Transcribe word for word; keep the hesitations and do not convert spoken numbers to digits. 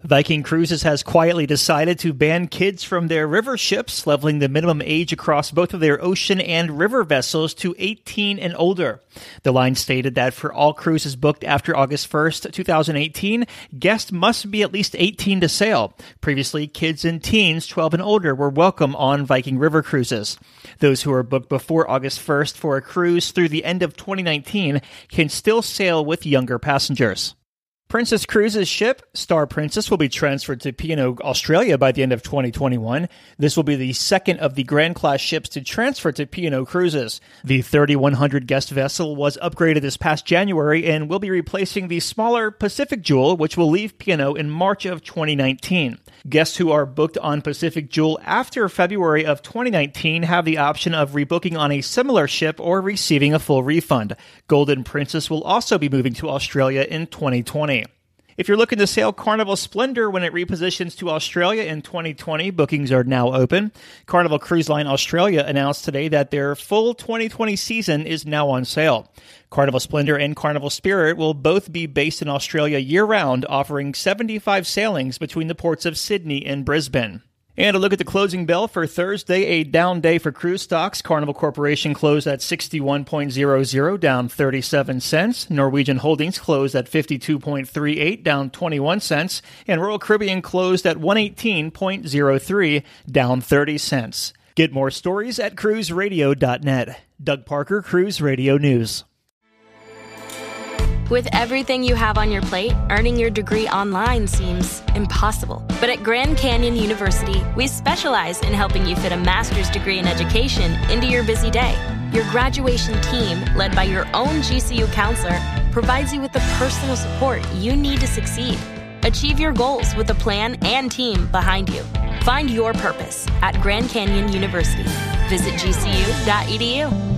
Viking Cruises has quietly decided to ban kids from their river ships, leveling the minimum age across both of their ocean and river vessels to eighteen and older. The line stated that for all cruises booked after August first, twenty eighteen, guests must be at least eighteen to sail. Previously, kids and teens twelve and older were welcome on Viking River cruises. Those who are booked before August first for a cruise through the end of twenty nineteen can still sail with younger passengers. Princess Cruises' ship, Star Princess, will be transferred to P and O Australia by the end of twenty twenty-one. This will be the second of the Grand Class ships to transfer to P and O Cruises. The thirty-one hundred guest vessel was upgraded this past January and will be replacing the smaller Pacific Jewel, which will leave P and O in March of twenty nineteen. Guests who are booked on Pacific Jewel after February of twenty nineteen have the option of rebooking on a similar ship or receiving a full refund. Golden Princess will also be moving to Australia in twenty twenty. If you're looking to sail Carnival Splendor when it repositions to Australia in twenty twenty, bookings are now open. Carnival Cruise Line Australia announced today that their full twenty twenty season is now on sale. Carnival Splendor and Carnival Spirit will both be based in Australia year-round, offering seventy-five sailings between the ports of Sydney and Brisbane. And a look at the closing bell for Thursday, a down day for cruise stocks. Carnival Corporation closed at sixty-one point zero zero, down thirty-seven cents. Norwegian Holdings closed at fifty-two point three eight, down twenty-one cents. And Royal Caribbean closed at one eighteen point zero three, down thirty cents. Get more stories at cruise radio dot net. Doug Parker, Cruise Radio News. With everything you have on your plate, earning your degree online seems impossible. But at Grand Canyon University, we specialize in helping you fit a master's degree in education into your busy day. Your graduation team, led by your own G C U counselor, provides you with the personal support you need to succeed. Achieve your goals with a plan and team behind you. Find your purpose at Grand Canyon University. Visit G C U dot E D U.